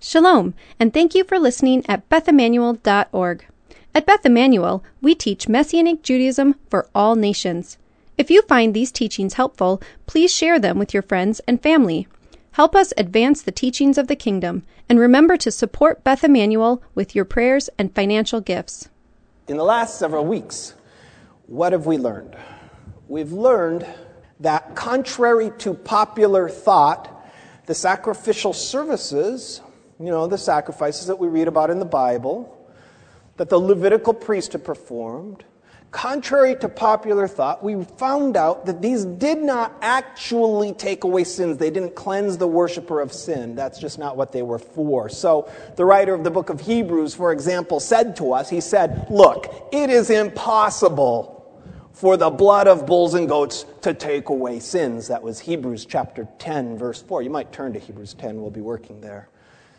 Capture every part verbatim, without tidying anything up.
Shalom, and thank you for listening at Beth Emanuel dot org. At Beth Emanuel, we teach Messianic Judaism for all nations. If you find these teachings helpful, please share them with your friends and family. Help us advance the teachings of the kingdom, and remember to support Beth Emanuel with your prayers and financial gifts. In the last several weeks, what have we learned? We've learned that contrary to popular thought, the sacrificial services, you know, the sacrifices that we read about in the Bible, that the Levitical priesthood performed, contrary to popular thought, we found out that these did not actually take away sins. They didn't cleanse the worshiper of sin. That's just not what they were for. So the writer of the book of Hebrews, for example, said to us, he said, look, it is impossible for the blood of bulls and goats to take away sins. That was Hebrews chapter ten, verse four. You might turn to Hebrews ten. We'll be working there.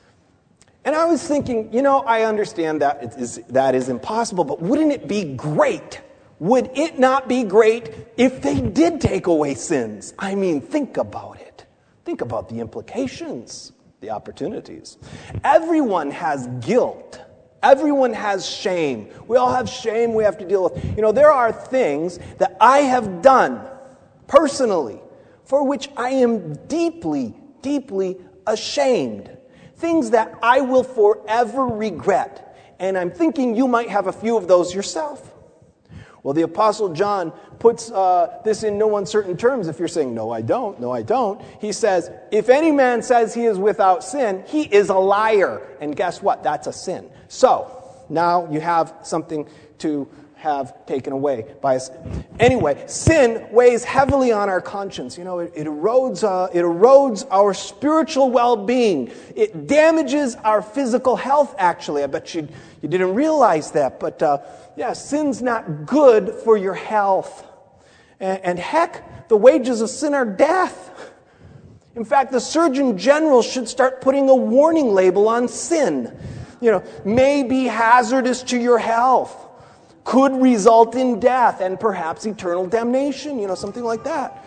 And I was thinking, you know, I understand that it is, that is impossible, but wouldn't it be great? Would it not be great if they did take away sins? I mean, think about it. Think about the implications, the opportunities. Everyone has guilt. Everyone has shame. We all have shame we have to deal with. You know, there are things that I have done personally for which I am deeply, deeply ashamed. Things that I will forever regret. And I'm thinking you might have a few of those yourself. Well, the Apostle John puts uh, this in no uncertain terms. If you're saying, no, I don't, no, I don't. He says, if any man says he is without sin, he is a liar. And guess what? That's a sin. So, now you have something to have taken away by us. Anyway, sin weighs heavily on our conscience. You know, it, it erodes uh, it erodes our spiritual well-being. It damages our physical health, actually. I bet you, you didn't realize that. But, uh, yeah, sin's not good for your health. And, and heck, the wages of sin are death. In fact, the Surgeon General should start putting a warning label on sin. You know, may be hazardous to your health. Could result in death and perhaps eternal damnation, you know, something like that.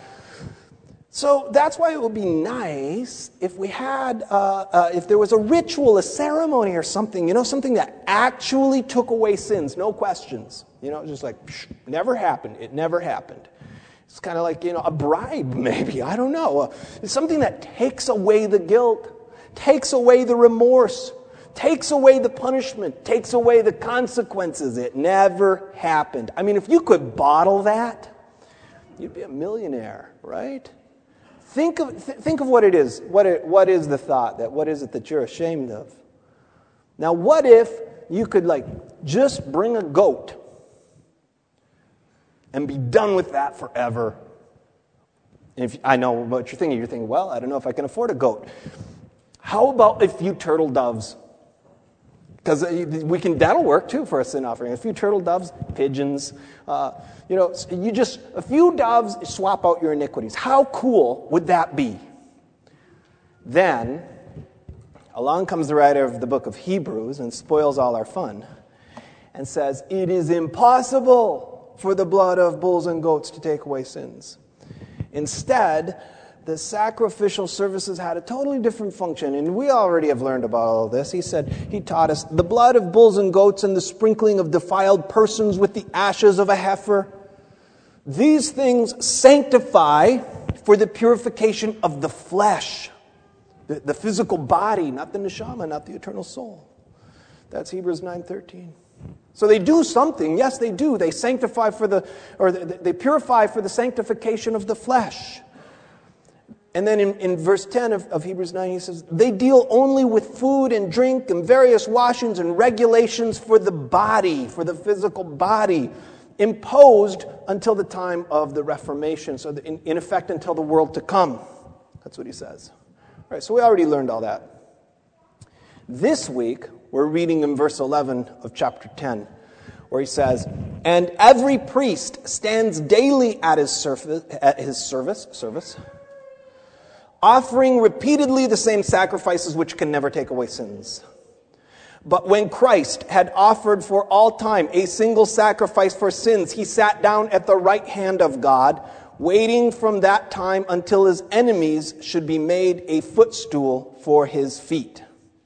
So that's why it would be nice if we had, uh, uh, if there was a ritual, a ceremony or something, you know, something that actually took away sins, no questions. You know, just like, psh, never happened. It never happened. It's kind of like, you know, a bribe maybe, I don't know. Uh, it's something that takes away the guilt, takes away the remorse, takes away the punishment, takes away the consequences. It never happened. I mean, if you could bottle that, you'd be a millionaire, right? Think of th- think of what it is. What it, what is the thought? That what is it that you're ashamed of? Now, what if you could like just bring a goat and be done with that forever? And if I know what you're thinking, you're thinking, well, I don't know if I can afford a goat. How about a few turtle doves? Because we can, that'll work too for a sin offering. A few turtle doves, pigeons, uh, you know, you just, a few doves, swap out your iniquities. How cool would that be? Then, along comes the writer of the book of Hebrews and spoils all our fun and says, it is impossible for the blood of bulls and goats to take away sins. Instead, the sacrificial services had a totally different function, and we already have learned about all this. He said, he taught us, the blood of bulls and goats and the sprinkling of defiled persons with the ashes of a heifer, these things sanctify for the purification of the flesh, the, the physical body, not the neshama, not the eternal soul. That's Hebrews nine thirteen. So they do something. Yes, they do. They sanctify for the, or they purify for the sanctification of the flesh. And then in, in verse ten of, of Hebrews nine, he says, they deal only with food and drink and various washings and regulations for the body, for the physical body, imposed until the time of the Reformation. So in, in effect, until the world to come. That's what he says. All right, so we already learned all that. This week, we're reading in verse eleven of chapter ten, where he says, and every priest stands daily at his service, at his service, service, offering repeatedly the same sacrifices which can never take away sins. But when Christ had offered for all time a single sacrifice for sins, he sat down at the right hand of God, waiting from that time until his enemies should be made a footstool for his feet.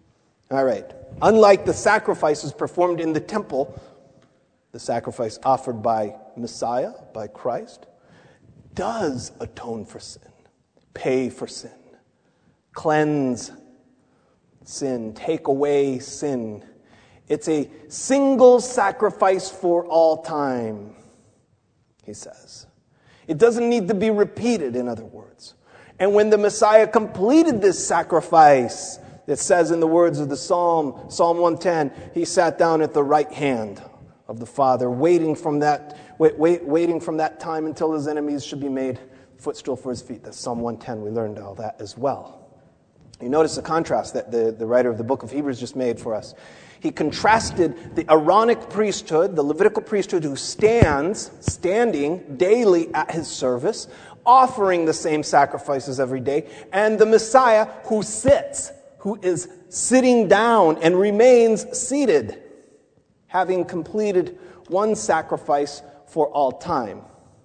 All right. Unlike the sacrifices performed in the temple, the sacrifice offered by Messiah, by Christ, does atone for sin, pay for sin, cleanse sin, take away sin. It's a single sacrifice for all time, he says. It doesn't need to be repeated, in other words. And when the Messiah completed this sacrifice, it says in the words of the Psalm, Psalm one ten, he sat down at the right hand of the Father, waiting from that wait, wait, waiting from that time until his enemies should be made footstool for his feet. That's Psalm one ten. We learned all that as well. You notice the contrast that the, the writer of the book of Hebrews just made for us. He contrasted the Aaronic priesthood, the Levitical priesthood who stands, standing daily at his service, offering the same sacrifices every day, and the Messiah who sits, who is sitting down and remains seated, having completed one sacrifice for all time.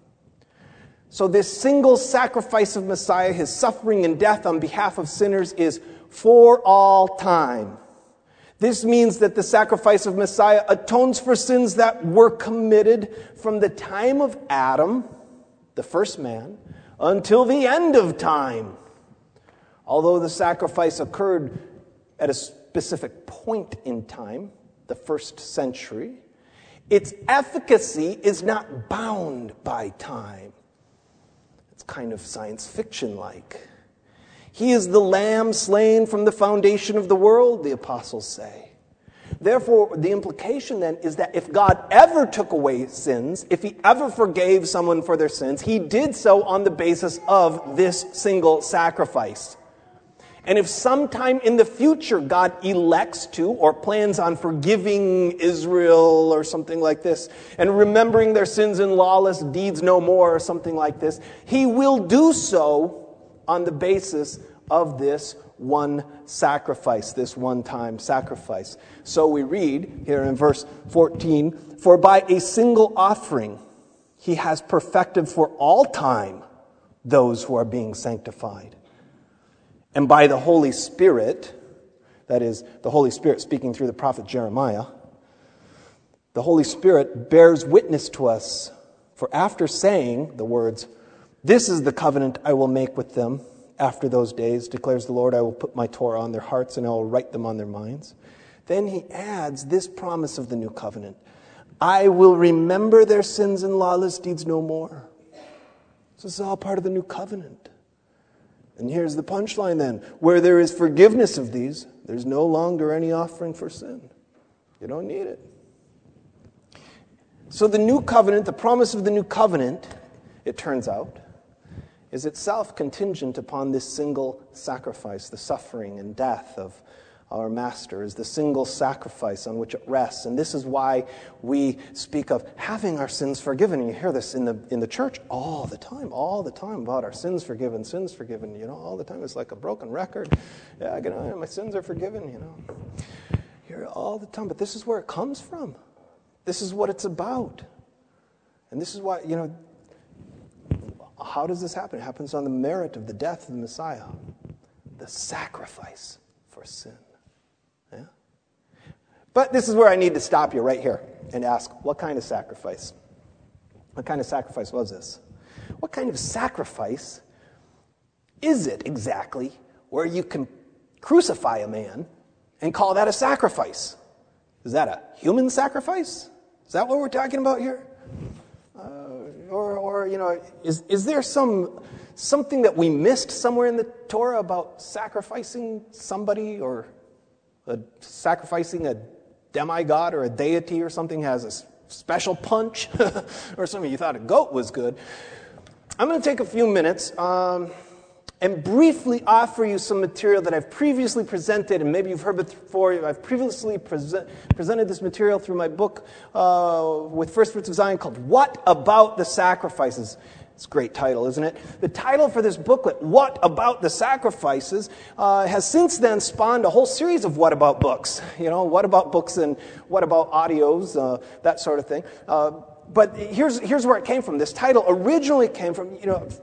So this single sacrifice of Messiah, his suffering and death on behalf of sinners, is for all time. This means that the sacrifice of Messiah atones for sins that were committed from the time of Adam, the first man, until the end of time. Although the sacrifice occurred at a specific point in time, the first century, its efficacy is not bound by time. It's kind of science fiction-like. He is the lamb slain from the foundation of the world, the apostles say. Therefore, the implication then is that if God ever took away sins, if he ever forgave someone for their sins, he did so on the basis of this single sacrifice. And if sometime in the future God elects to or plans on forgiving Israel or something like this, and remembering their sins and lawless deeds no more or something like this, he will do so on the basis of this one sacrifice, this one-time sacrifice. So we read here in verse fourteen, "For by a single offering he has perfected for all time those who are being sanctified. And by the Holy Spirit," that is, the Holy Spirit speaking through the prophet Jeremiah, "the Holy Spirit bears witness to us, for after saying the words, 'This is the covenant I will make with them after those days, declares the Lord, I will put my Torah on their hearts and I will write them on their minds.' Then he adds this promise of the new covenant, 'I will remember their sins and lawless deeds no more.'" So this is all part of the new covenant. And here's the punchline then. Where there is forgiveness of these, there's no longer any offering for sin. You don't need it. So the new covenant, the promise of the new covenant, it turns out, is itself contingent upon this single sacrifice. The suffering and death of our Master is the single sacrifice on which it rests. And this is why we speak of having our sins forgiven. And you hear this in the in the church all the time, all the time about our sins forgiven, sins forgiven, you know, all the time. It's like a broken record. Yeah, I get on, my sins are forgiven, you know. You hear it all the time. But this is where it comes from. This is what it's about. And this is why, you know, how does this happen? It happens on the merit of the death of the Messiah, the sacrifice for sin. Yeah? But this is where I need to stop you right here and ask, what kind of sacrifice? What kind of sacrifice was this? What kind of sacrifice is it exactly where you can crucify a man and call that a sacrifice? Is that a human sacrifice? Is that what we're talking about here? Uh, or, or, you know, is, is there some something that we missed somewhere in the Torah about sacrificing somebody or a, sacrificing a demigod or a deity or something has a special punch or something? You thought a goat was good. I'm going to take a few minutes um, and briefly offer you some material that I've previously presented, and maybe you've heard it before. I've previously present, presented this material through my book uh, with First Fruits of Zion called What About the Sacrifices? It's a great title, isn't it? The title for this booklet, What About the Sacrifices, uh, has since then spawned a whole series of What About books. You know, What About books and What About audios, uh, that sort of thing. Uh, but here's here's where it came from. This title originally came from, you know,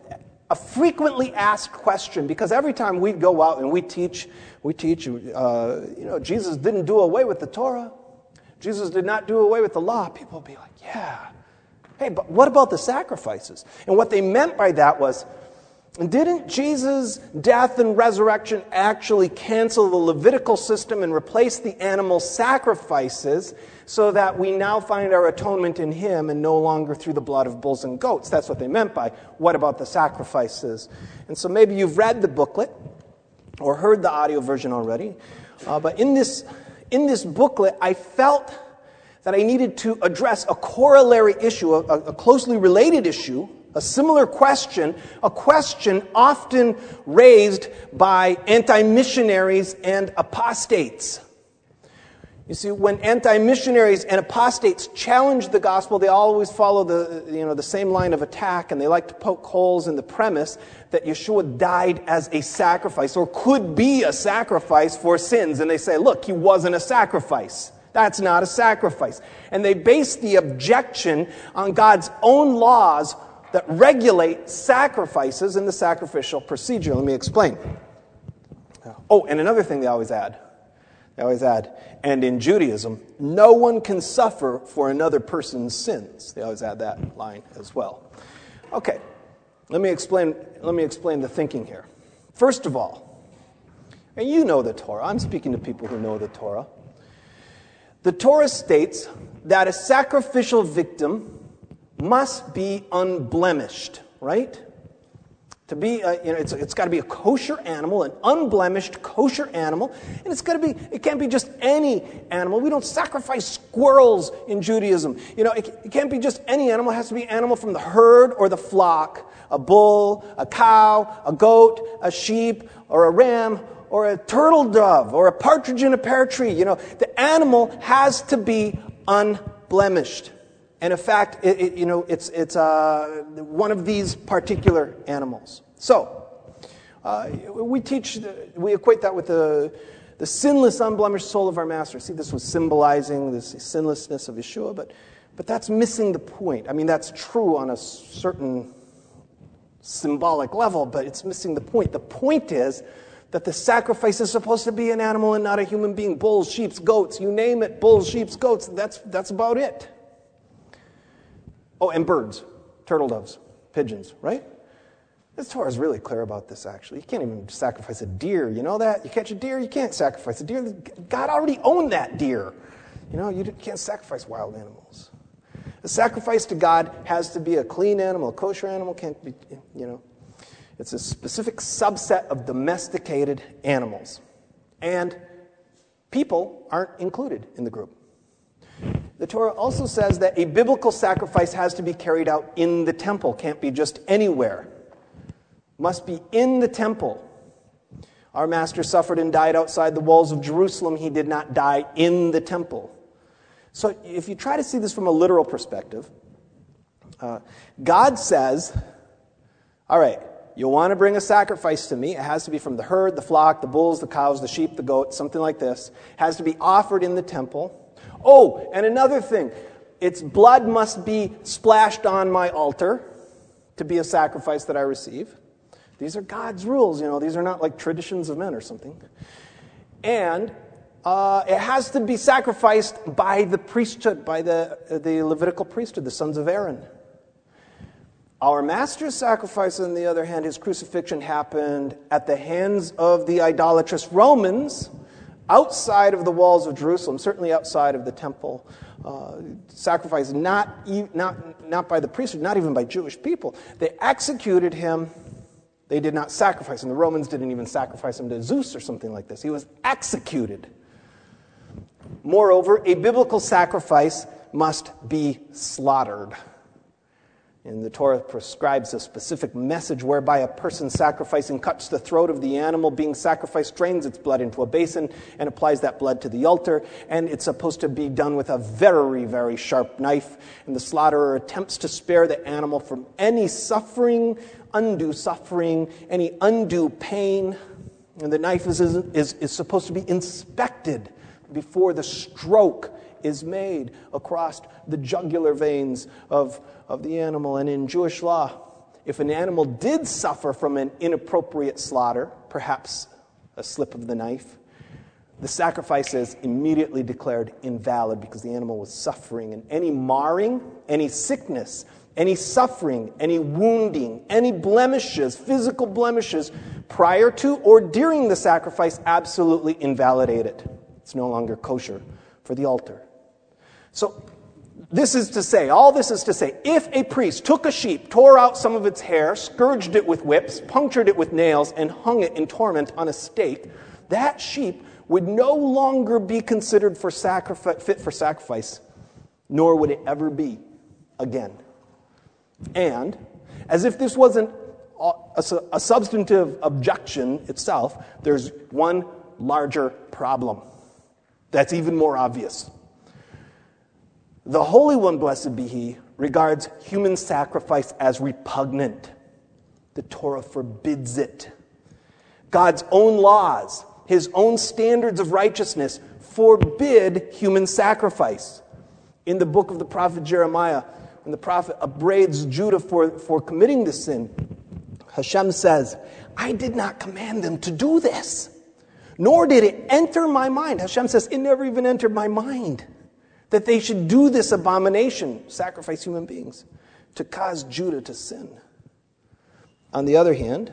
a frequently asked question, because every time we go out and we teach, we teach, uh, you know, Jesus didn't do away with the Torah. Jesus did not do away with the law. People will be like, yeah. Hey, but what about the sacrifices? And what they meant by that was, didn't Jesus' death and resurrection actually cancel the Levitical system and replace the animal sacrifices so that we now find our atonement in Him and no longer through the blood of bulls and goats? That's what they meant by, what about the sacrifices? And so maybe you've read the booklet or heard the audio version already. Uh, but in this, in this booklet, I felt that I needed to address a corollary issue, a, a closely related issue, a similar question, a question often raised by anti-missionaries and apostates. You see, when anti-missionaries and apostates challenge the gospel, they always follow the, you know, the same line of attack, and they like to poke holes in the premise that Yeshua died as a sacrifice or could be a sacrifice for sins. And they say, look, He wasn't a sacrifice. That's not a sacrifice. And they base the objection on God's own laws that regulate sacrifices in the sacrificial procedure. Let me explain. Oh, and another thing they always add. They always add, and in Judaism, no one can suffer for another person's sins. They always add that line as well. Okay, let me explain, let me explain the thinking here. First of all, and you know the Torah. I'm speaking to people who know the Torah. The Torah states that a sacrificial victim must be unblemished, right? To be, a, you know, it's, it's got to be a kosher animal, an unblemished kosher animal, and it's got to be, it can't be just any animal. We don't sacrifice squirrels in Judaism. You know, it, it can't be just any animal. It has to be an animal from the herd or the flock, a bull, a cow, a goat, a sheep, or a ram, or a turtle dove, or a partridge in a pear tree. You know, the animal has to be unblemished. And in fact, it, it, you know, it's it's uh, one of these particular animals. So, uh, we teach, we equate that with the the sinless, unblemished soul of our Master. See, this was symbolizing this sinlessness of Yeshua, but but that's missing the point. I mean, that's true on a certain symbolic level, but it's missing the point. The point is that the sacrifice is supposed to be an animal and not a human being. Bulls, sheep, goats, you name it. Bulls, sheep, goats. That's that's about it. Oh, and birds, turtle doves, pigeons, right? This Torah is really clear about this, actually. You can't even sacrifice a deer. You know that? You catch a deer, you can't sacrifice a deer. God already owned that deer. You know, you can't sacrifice wild animals. A sacrifice to God has to be a clean animal. A kosher animal can't be, you know. It's a specific subset of domesticated animals. And people aren't included in the group. The Torah also says that a biblical sacrifice has to be carried out in the temple. Can't be just anywhere. Must be in the temple. Our Master suffered and died outside the walls of Jerusalem. He did not die in the temple. So if you try to see this from a literal perspective, uh, God says, all right, you want to bring a sacrifice to me. It has to be from the herd, the flock, the bulls, the cows, the sheep, the goats, something like this. It has to be offered in the temple. Oh, and another thing, its blood must be splashed on my altar to be a sacrifice that I receive. These are God's rules, you know. These are not like traditions of men or something. And uh, it has to be sacrificed by the priesthood, by the, the Levitical priesthood, the sons of Aaron. Our Master's sacrifice, on the other hand, his crucifixion happened at the hands of the idolatrous Romans, outside of the walls of Jerusalem, certainly outside of the temple. Uh, sacrificed not, not, not by the priesthood, not even by Jewish people. They executed him. They did not sacrifice him. The Romans didn't even sacrifice him to Zeus or something like this. He was executed. Moreover, a biblical sacrifice must be slaughtered. And the Torah prescribes a specific message whereby a person sacrificing cuts the throat of the animal being sacrificed, drains its blood into a basin, and applies that blood to the altar. And it's supposed to be done with a very, very sharp knife. And the slaughterer attempts to spare the animal from any suffering, undue suffering, any undue pain. And the knife is, is, is supposed to be inspected before the stroke is made across the jugular veins of, of the animal. And in Jewish law, if an animal did suffer from an inappropriate slaughter, perhaps a slip of the knife, the sacrifice is immediately declared invalid because the animal was suffering. And any marring, any sickness, any suffering, any wounding, any blemishes, physical blemishes, prior to or during the sacrifice absolutely invalidate it. It's no longer kosher for the altar. So this is to say, all this is to say, if a priest took a sheep, tore out some of its hair, scourged it with whips, punctured it with nails, and hung it in torment on a stake, that sheep would no longer be considered for sacrifice, fit for sacrifice, nor would it ever be again. And, as if this wasn't a, a substantive objection itself, there's one larger problem that's even more obvious. The Holy One, blessed be He, regards human sacrifice as repugnant. The Torah forbids it. God's own laws, His own standards of righteousness forbid human sacrifice. In the book of the prophet Jeremiah, when the prophet upbraids Judah for, for committing this sin, Hashem says, I did not command them to do this, nor did it enter my mind. Hashem says, it never even entered my mind that they should do this abomination, sacrifice human beings, to cause Judah to sin. On the other hand,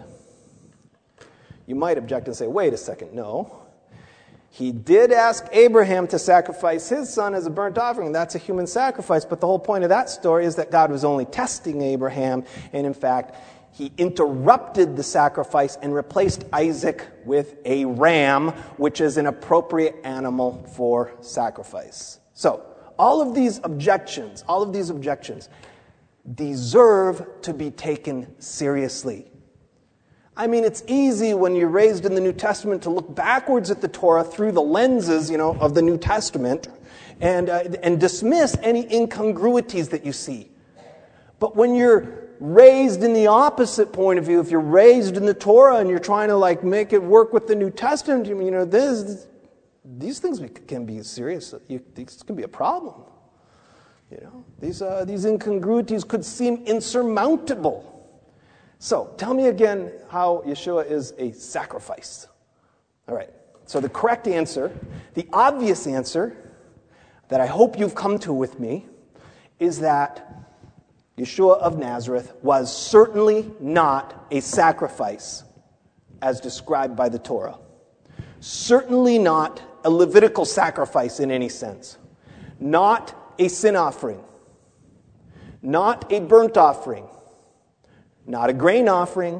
you might object and say, wait a second, no. He did ask Abraham to sacrifice his son as a burnt offering. That's a human sacrifice. But the whole point of that story is that God was only testing Abraham. And in fact, He interrupted the sacrifice and replaced Isaac with a ram, which is an appropriate animal for sacrifice. So, all of these objections, all of these objections deserve to be taken seriously. I mean, it's easy when you're raised in the New Testament to look backwards at the Torah through the lenses, you know, of the New Testament and uh, and dismiss any incongruities that you see. But when you're raised in the opposite point of view, if you're raised in the Torah and you're trying to like make it work with the New Testament, you know, this, these things can be serious. You, these can be a problem. You know, these uh, these incongruities could seem insurmountable. So, tell me again how Yeshua is a sacrifice. All right. So the correct answer, the obvious answer that I hope you've come to with me is that Yeshua of Nazareth was certainly not a sacrifice as described by the Torah. Certainly not a Levitical sacrifice in any sense. Not a sin offering. Not a burnt offering. Not a grain offering,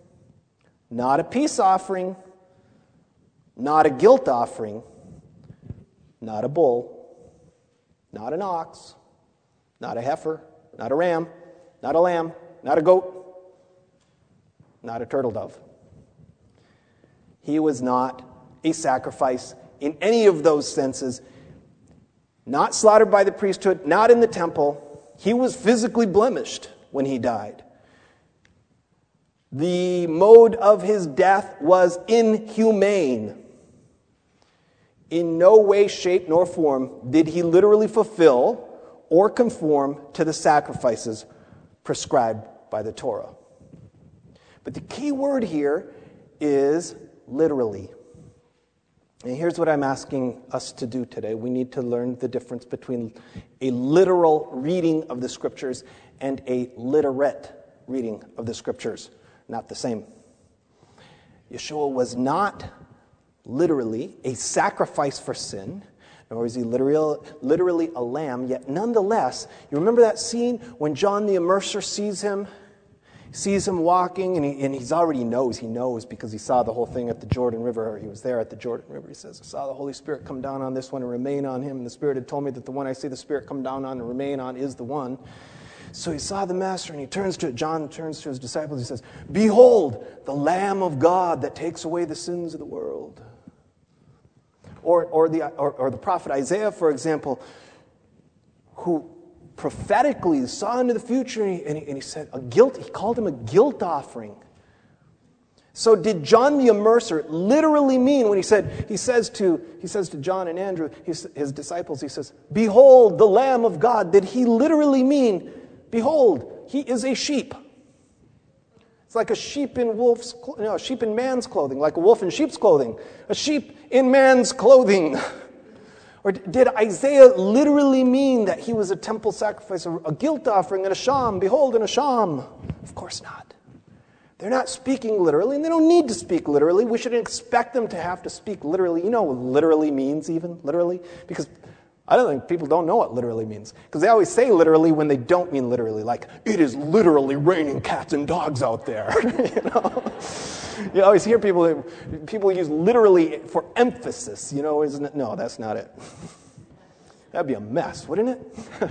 not a peace offering, not a guilt offering, not a bull, not an ox, not a heifer, not a ram, not a lamb, not a goat, not a turtle dove. He was not a sacrifice in any of those senses, not slaughtered by the priesthood, not in the temple. He was physically blemished when he died. The mode of his death was inhumane. In no way, shape, nor form did he literally fulfill or conform to the sacrifices prescribed by the Torah. But the key word here is literally. And here's what I'm asking us to do today. We need to learn the difference between a literal reading of the Scriptures and a literate reading of the Scriptures. Not the same. Yeshua was not literally a sacrifice for sin, nor is he literally, literally a lamb, yet nonetheless, you remember that scene when John the Immerser sees him? Sees him walking, and he, and he's already knows, he knows because he saw the whole thing at the Jordan River, or he was there at the Jordan River. He says, I saw the Holy Spirit come down on this one and remain on him, and the Spirit had told me that the one I see the Spirit come down on and remain on is the one. So he saw the Master, and he turns to it. John turns to his disciples. He says, behold, the Lamb of God that takes away the sins of the world. Or, or, the, or, or the prophet Isaiah, for example, who prophetically saw into the future, and he, and he, and he said, a guilt, he called him a guilt offering. So did John the Immerser literally mean when he said, he says to, he says to John and Andrew, his, his disciples, he says, behold, the Lamb of God. Did he literally mean, behold, he is a sheep? It's like a sheep in wolf's, you know, a sheep in man's clothing, like a wolf in sheep's clothing, a sheep in man's clothing. Or did Isaiah literally mean that he was a temple sacrifice, a guilt offering, and a sham? Behold, an asham. Of course not. They're not speaking literally, and they don't need to speak literally. We shouldn't expect them to have to speak literally. You know what literally means, even, literally? Because I don't think people don't know what literally means. Because they always say literally when they don't mean literally. Like, it is literally raining cats and dogs out there. you know? You always hear people, people use literally for emphasis. You know, isn't it? No, that's not it. That'd be a mess, wouldn't it?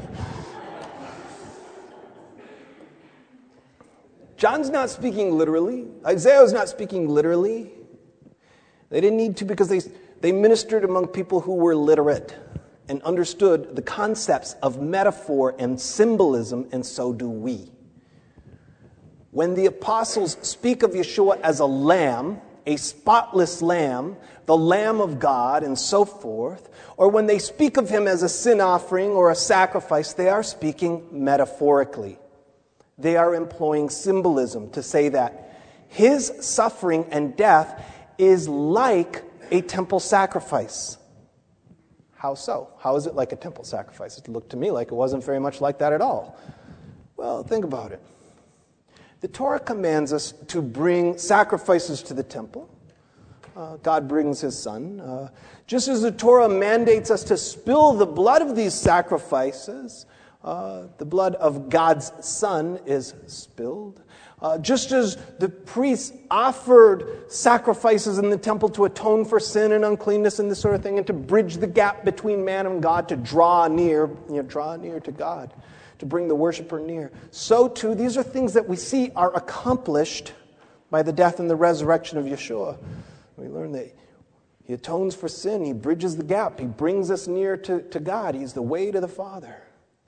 John's not speaking literally. Isaiah's not speaking literally. They didn't need to because they, they ministered among people who were literate and understood the concepts of metaphor and symbolism, and so do we. When the apostles speak of Yeshua as a lamb, a spotless lamb, the Lamb of God, and so forth, or when they speak of him as a sin offering or a sacrifice, they are speaking metaphorically. They are employing symbolism to say that his suffering and death is like a temple sacrifice. How so? How is it like a temple sacrifice? It looked to me like it wasn't very much like that at all. Well, think about it. The Torah commands us to bring sacrifices to the temple. Uh, God brings his son. Uh, just as the Torah mandates us to spill the blood of these sacrifices, uh, the blood of God's son is spilled. Uh, just as the priests offered sacrifices in the temple to atone for sin and uncleanness and this sort of thing, and to bridge the gap between man and God, to draw near, you know, draw near to God, to bring the worshiper near. So too, these are things that we see are accomplished by the death and the resurrection of Yeshua. We learn that he atones for sin, he bridges the gap, he brings us near to, to God, he's the way to the Father.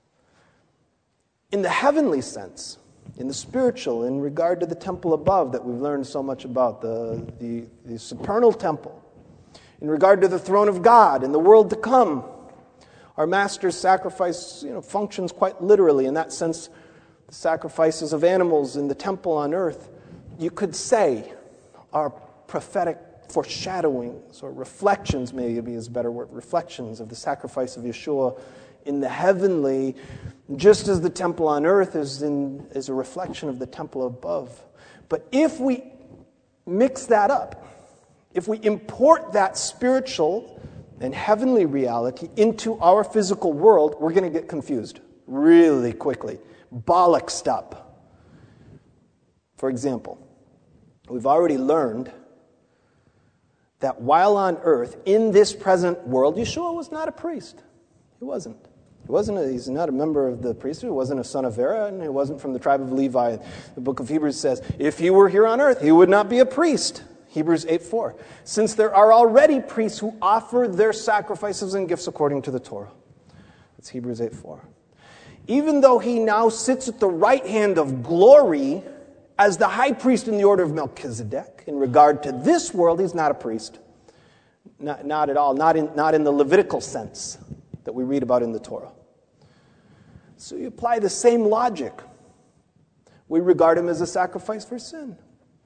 In the heavenly sense, in the spiritual, in regard to the temple above that we've learned so much about, the, the, the supernal temple, in regard to the throne of God in the world to come, our Master's sacrifice, you know, functions quite literally. In that sense, the sacrifices of animals in the temple on earth, you could say, are prophetic foreshadowings or reflections, maybe is a better word, reflections of the sacrifice of Yeshua in the heavenly, just as the temple on earth is, in, is a reflection of the temple above. But if we mix that up, if we import that spiritual and heavenly reality into our physical world, we're going to get confused really quickly, bollocksed up. For example, we've already learned that while on earth, in this present world, Yeshua was not a priest. He wasn't. He wasn't a, he's not a member of the priesthood. He wasn't a son of Aaron, and he wasn't from the tribe of Levi. The book of Hebrews says, if he were here on earth, he would not be a priest. Hebrews eight four. Since there are already priests who offer their sacrifices and gifts according to the Torah. That's Hebrews eight four. Even though he now sits at the right hand of glory as the high priest in the order of Melchizedek, in regard to this world, he's not a priest. Not, not at all. Not in, not in the Levitical sense that we read about in the Torah. So you apply the same logic. We regard him as a sacrifice for sin.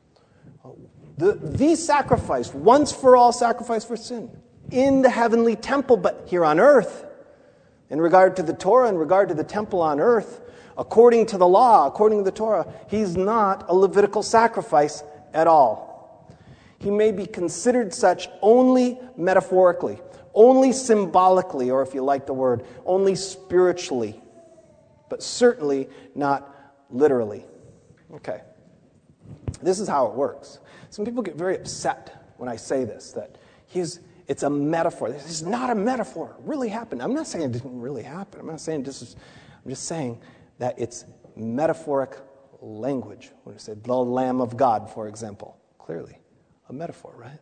The, the sacrifice, once for all sacrifice for sin, in the heavenly temple, but here on earth, in regard to the Torah, in regard to the temple on earth, according to the law, according to the Torah, he's not a Levitical sacrifice at all. He may be considered such only metaphorically, only symbolically, or if you like the word, only spiritually, but certainly not literally. Okay. This is how it works. Some people get very upset when I say this, that he's it's a metaphor. This is not a metaphor. It really happened. I'm not saying it didn't really happen. I'm not saying this is, I'm just saying that it's metaphoric language. When we say the Lamb of God, for example, clearly a metaphor, right?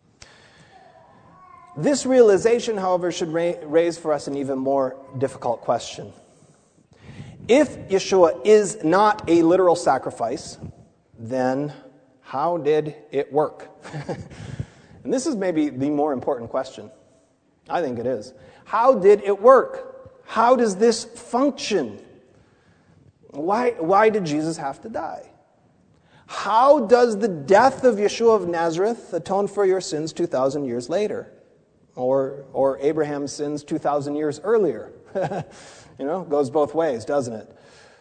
This realization, however, should ra- raise for us an even more difficult question. If Yeshua is not a literal sacrifice, then how did it work? And this is maybe the more important question. I think it is. How did it work? How does this function? Why, why did Jesus have to die? How does the death of Yeshua of Nazareth atone for your sins two thousand years later? Or, or Abraham's sins two thousand years earlier? You know, goes both ways, doesn't it?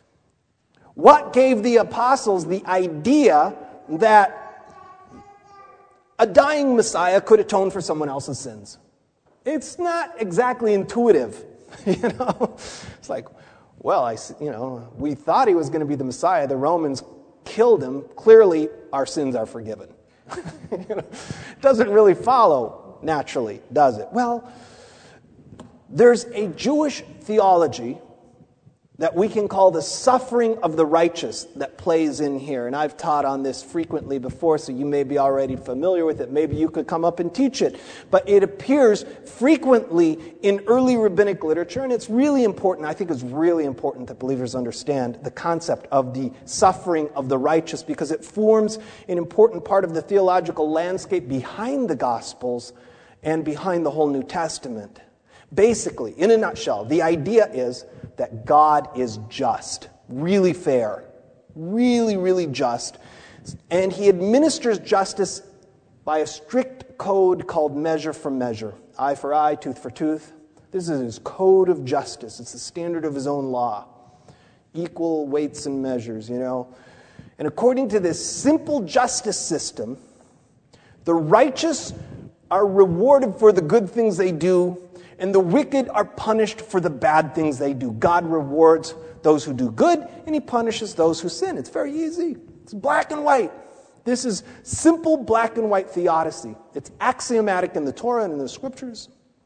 What gave the apostles the idea that a dying Messiah could atone for someone else's sins? It's not exactly intuitive. You know, it's like, well, I, you know, we thought he was going to be the Messiah. The Romans killed him. Clearly, our sins are forgiven. You know, it doesn't really follow naturally, does it? Well, there's a Jewish theology that we can call the suffering of the righteous that plays in here. And I've taught on this frequently before, so you may be already familiar with it. Maybe you could come up and teach it. But it appears frequently in early rabbinic literature, and it's really important, I think it's really important that believers understand the concept of the suffering of the righteous, because it forms an important part of the theological landscape behind the Gospels and behind the whole New Testament. Basically, in a nutshell, the idea is that God is just, really fair, really, really just, and he administers justice by a strict code called measure for measure, eye for eye, tooth for tooth. This is his code of justice. It's the standard of his own law. Equal weights and measures, you know. And according to this simple justice system, the righteous are rewarded for the good things they do, and the wicked are punished for the bad things they do. God rewards those who do good, and he punishes those who sin. It's very easy. It's black and white. This is simple black and white theodicy. It's axiomatic in the Torah and in the Scriptures.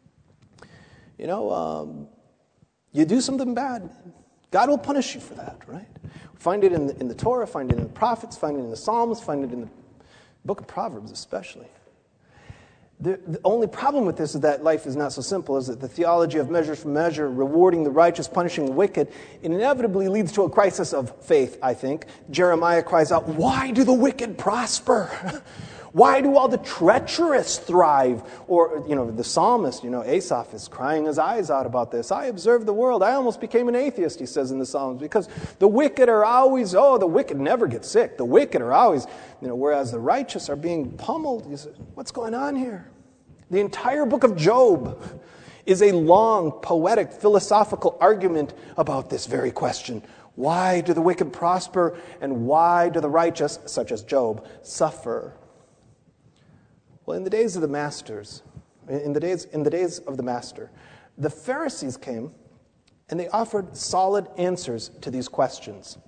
You know, um, you do something bad, God will punish you for that, right? Find it in the, in the Torah, find it in the prophets, find it in the Psalms, find it in the book of Proverbs especially. The, the only problem with this is that life is not so simple, is that the theology of measure for measure, rewarding the righteous, punishing the wicked, inevitably leads to a crisis of faith, I think. Jeremiah cries out, why do the wicked prosper? Why do all the treacherous thrive? Or, you know, the psalmist, you know, Asaph is crying his eyes out about this. I observed the world. I almost became an atheist, he says in the Psalms, because the wicked are always, oh, the wicked never get sick. The wicked are always, you know, whereas the righteous are being pummeled. You say, what's going on here? The entire book of Job is a long, poetic, philosophical argument about this very question. Why do the wicked prosper, and why do the righteous, such as Job, suffer? Well, in the days of the masters, in the days, in the days of the master, the Pharisees came and they offered solid answers to these questions.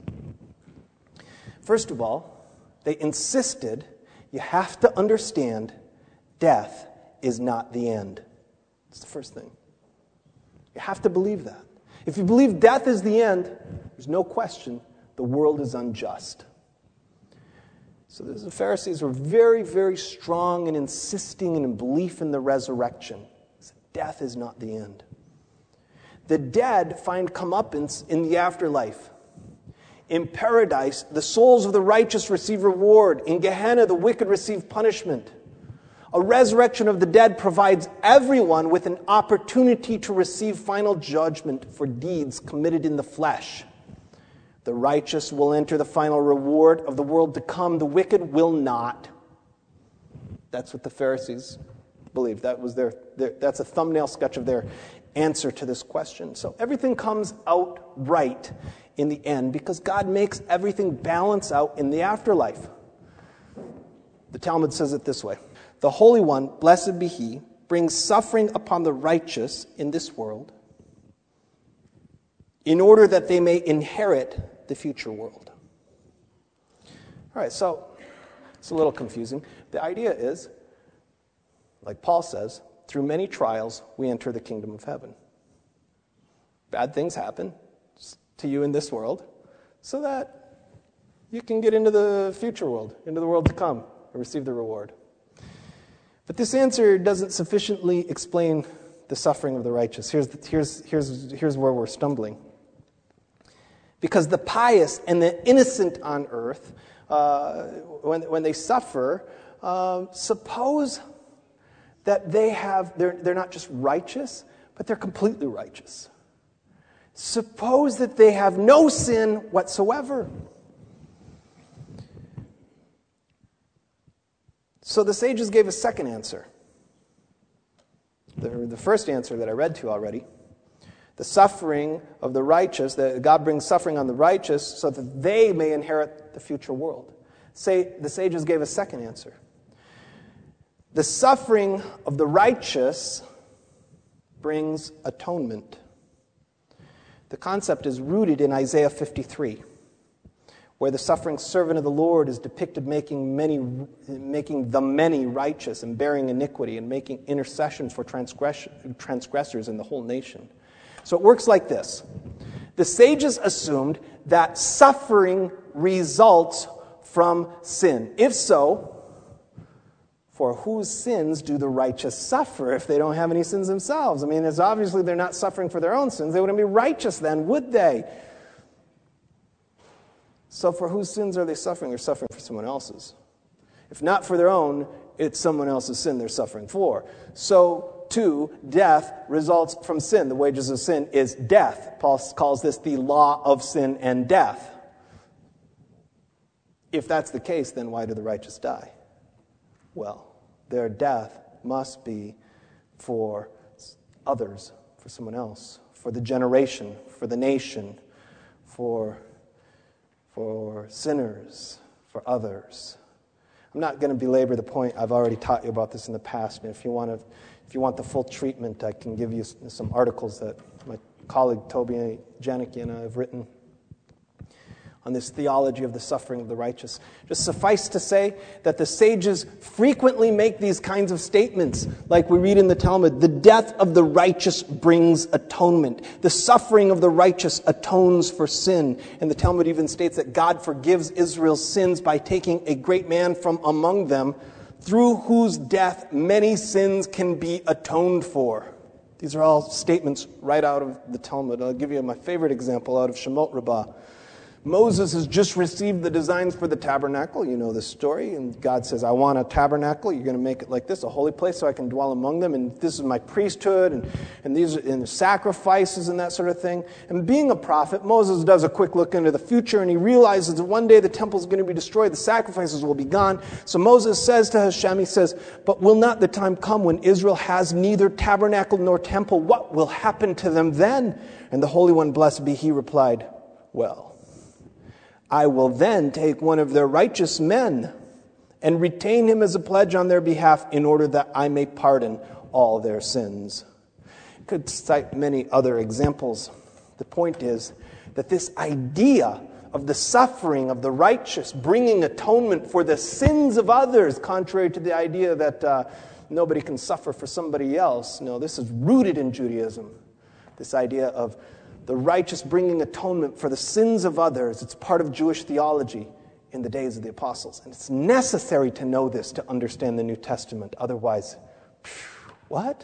First of all, they insisted you have to understand death is not the end. That's the first thing. You have to believe that. If you believe death is the end, there's no question the world is unjust. So the Pharisees were very, very strong in insisting in belief in the resurrection. Death is not the end. The dead find comeuppance in the afterlife. In paradise, the souls of the righteous receive reward. In Gehenna, the wicked receive punishment. A resurrection of the dead provides everyone with an opportunity to receive final judgment for deeds committed in the flesh. The righteous will enter the final reward of the world to come. The wicked will not. That's what the Pharisees believed. That was their, their that's a thumbnail sketch of their answer to this question. So everything comes out right in the end because God makes everything balance out in the afterlife. The Talmud says it this way. The Holy One, blessed be He, brings suffering upon the righteous in this world in order that they may inherit the future world. All right, so it's a little confusing. The idea is, like Paul says, through many trials we enter the kingdom of heaven. Bad things happen to you in this world so that you can get into the future world, into the world to come, and receive the reward. But this answer doesn't sufficiently explain the suffering of the righteous. Here's, the, here's, here's, here's where we're stumbling. Because the pious and the innocent on earth, uh, when, when they suffer, uh, suppose that they have, they're, they're not just righteous, but they're completely righteous. Suppose that they have no sin whatsoever. So the sages gave a second answer. The, the first answer that I read to you already. The suffering of the righteous, that God brings suffering on the righteous so that they may inherit the future world. Say, the sages gave a second answer. The suffering of the righteous brings atonement. The concept is rooted in Isaiah fifty-three, where the suffering servant of the Lord is depicted making many, making the many righteous and bearing iniquity and making intercession for transgress- transgressors in the whole nation. So it works like this. The sages assumed that suffering results from sin. If so, for whose sins do the righteous suffer if they don't have any sins themselves? I mean, it's obviously they're not suffering for their own sins. They wouldn't be righteous then, would they? So for whose sins are they suffering? They're suffering for someone else's. If not for their own, it's someone else's sin they're suffering for. So, too, death results from sin. The wages of sin is death. Paul calls this the law of sin and death. If that's the case, then why do the righteous die? Well, their death must be for others, for someone else, for the generation, for the nation, for, for sinners, for others. I'm not going to belabor the point. I've already taught you about this in the past. And if you want to, if you want the full treatment, I can give you some articles that my colleague Toby Janicki and I have written on this theology of the suffering of the righteous. Just suffice to say that the sages frequently make these kinds of statements, like we read in the Talmud, the death of the righteous brings atonement. The suffering of the righteous atones for sin. And the Talmud even states that God forgives Israel's sins by taking a great man from among them, through whose death many sins can be atoned for. These are all statements right out of the Talmud. I'll give you my favorite example out of Shemot Rabbah. Moses has just received the designs for the tabernacle. You know this story. And God says, I want a tabernacle. You're going to make it like this, a holy place so I can dwell among them. And this is my priesthood. And, and these are and the sacrifices and that sort of thing. And being a prophet, Moses does a quick look into the future. And he realizes that one day the temple is going to be destroyed. The sacrifices will be gone. So Moses says to Hashem, he says, but will not the time come when Israel has neither tabernacle nor temple? What will happen to them then? And the Holy One, blessed be he, replied, well, I will then take one of their righteous men and retain him as a pledge on their behalf in order that I may pardon all their sins. I could cite many other examples. The point is that this idea of the suffering of the righteous, bringing atonement for the sins of others, contrary to the idea that uh, nobody can suffer for somebody else. No, this is rooted in Judaism. This idea of the righteous bringing atonement for the sins of others. It's part of Jewish theology in the days of the apostles. And it's necessary to know this to understand the New Testament. Otherwise, what?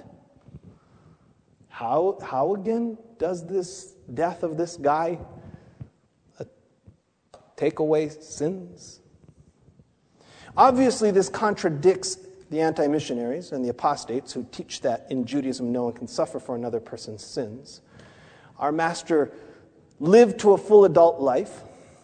How, how again does this death of this guy uh, take away sins? Obviously, this contradicts the anti-missionaries and the apostates who teach that in Judaism no one can suffer for another person's sins. Our master lived to a full adult life,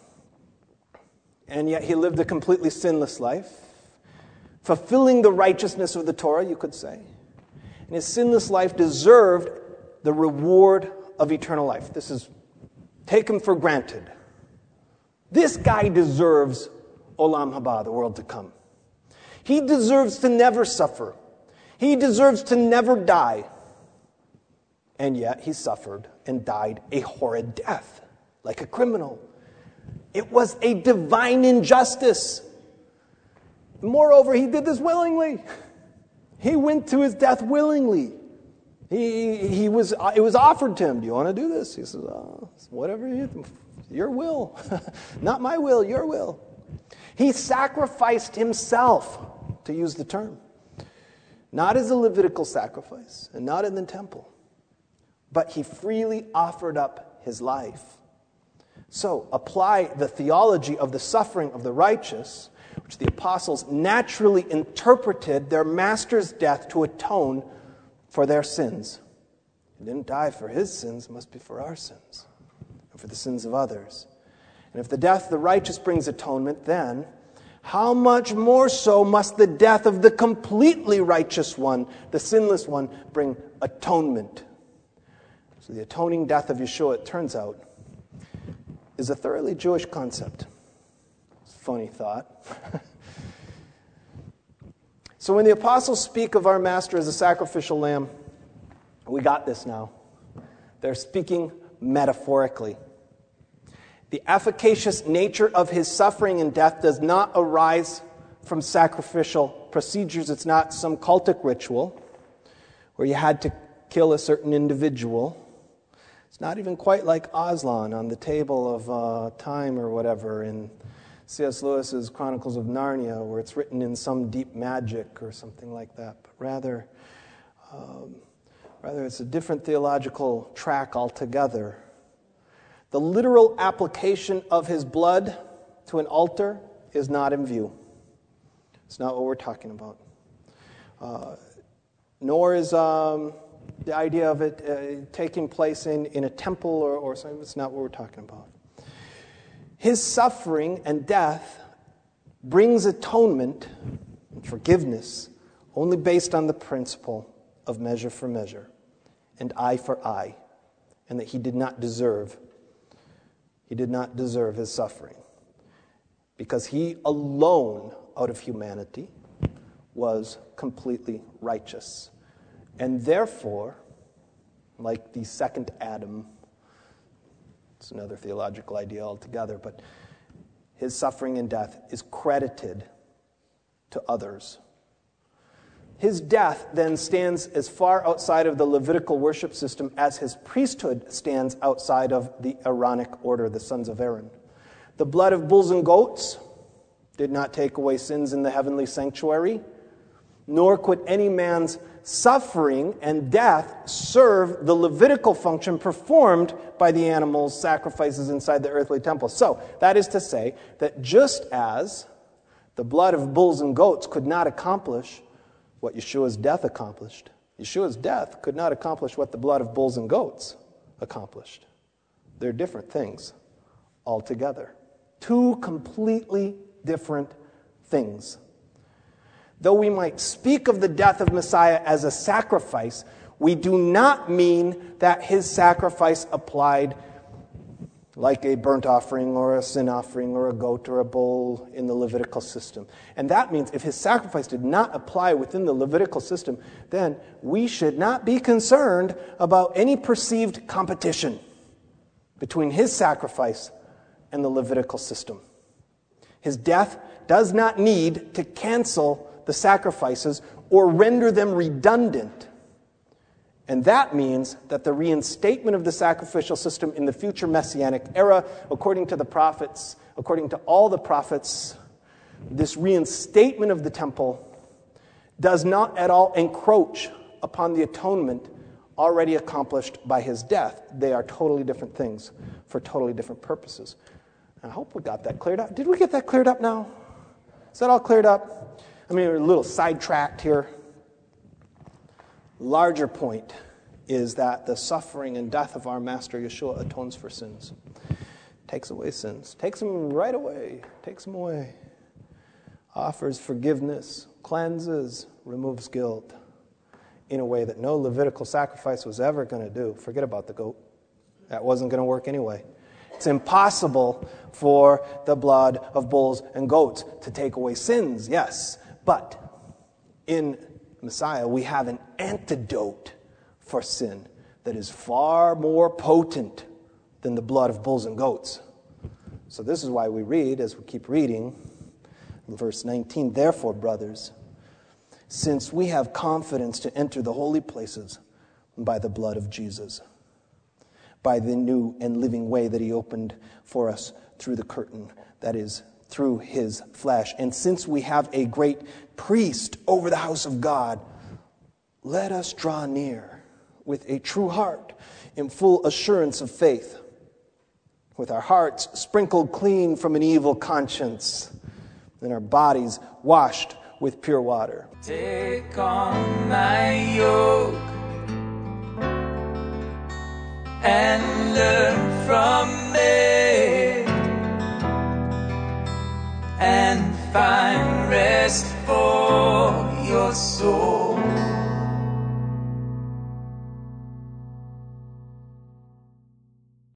and yet he lived a completely sinless life, fulfilling the righteousness of the Torah, you could say. And his sinless life deserved the reward of eternal life. This is taken for granted. This guy deserves Olam Haba, the world to come. He deserves to never suffer. He deserves to never die. And yet he suffered and died a horrid death, like a criminal. It was a divine injustice. Moreover, he did this willingly. He went to his death willingly. He, he was, it was offered to him. Do you want to do this? He says, oh, whatever you, your will. Not my will, your will. He sacrificed himself, to use the term. Not as a Levitical sacrifice, and not in the temple. But he freely offered up his life. So, apply the theology of the suffering of the righteous, which the apostles naturally interpreted their master's death to atone for their sins. He didn't die for his sins, it must be for our sins, and for the sins of others. And if the death of the righteous brings atonement, then how much more so must the death of the completely righteous one, the sinless one, bring atonement? So the atoning death of Yeshua, it turns out, is a thoroughly Jewish concept. Funny thought. So when the apostles speak of our Master as a sacrificial lamb, we got this now. They're speaking metaphorically. The efficacious nature of his suffering and death does not arise from sacrificial procedures. It's not some cultic ritual where you had to kill a certain individual. It's not even quite like Aslan on the table of uh, time or whatever in C S Lewis's Chronicles of Narnia, where it's written in some deep magic or something like that. But rather, um, rather it's a different theological track altogether. The literal application of his blood to an altar is not in view. It's not what we're talking about. Uh, nor is um, the idea of it uh, taking place in, in a temple or, or something. It's not what we're talking about. His suffering and death brings atonement and forgiveness only based on the principle of measure for measure and eye for eye, and that he did not deserve, he did not deserve his suffering, because he alone, out of humanity, was completely righteous. And therefore, like the second Adam, it's another theological idea altogether, but his suffering and death is credited to others. His death then stands as far outside of the Levitical worship system as his priesthood stands outside of the Aaronic order, the sons of Aaron. The blood of bulls and goats did not take away sins in the heavenly sanctuary, nor could any man's suffering and death serve the Levitical function performed by the animals' sacrifices inside the earthly temple. So, that is to say that just as the blood of bulls and goats could not accomplish what Yeshua's death accomplished, Yeshua's death could not accomplish what the blood of bulls and goats accomplished. They're different things altogether. Two completely different things. Though we might speak of the death of Messiah as a sacrifice, we do not mean that his sacrifice applied like a burnt offering or a sin offering or a goat or a bull in the Levitical system. And that means if his sacrifice did not apply within the Levitical system, then we should not be concerned about any perceived competition between his sacrifice and the Levitical system. His death does not need to cancel the sacrifices or render them redundant. And that means that the reinstatement of the sacrificial system in the future Messianic era, according to the prophets, according to all the prophets, this reinstatement of the temple does not at all encroach upon the atonement already accomplished by his death. They are totally different things for totally different purposes. I hope we got that cleared up. Did we get that cleared up now? Is that all cleared up? I mean, we're a little sidetracked here. Larger point is that the suffering and death of our Master Yeshua atones for sins. Takes away sins. Takes them right away. Takes them away. Offers forgiveness. Cleanses. Removes guilt. In a way that no Levitical sacrifice was ever going to do. Forget about the goat. That wasn't going to work anyway. It's impossible for the blood of bulls and goats to take away sins, yes. But in Messiah, we have an antidote for sin that is far more potent than the blood of bulls and goats. So this is why we read, as we keep reading, in verse nineteen, "Therefore, brothers, since we have confidence to enter the holy places by the blood of Jesus, by the new and living way that he opened for us through the curtain, that is, through his flesh. And since we have a great priest over the house of God, let us draw near with a true heart in full assurance of faith, with our hearts sprinkled clean from an evil conscience, and our bodies washed with pure water." Take on my yoke and learn from me, and find your soul.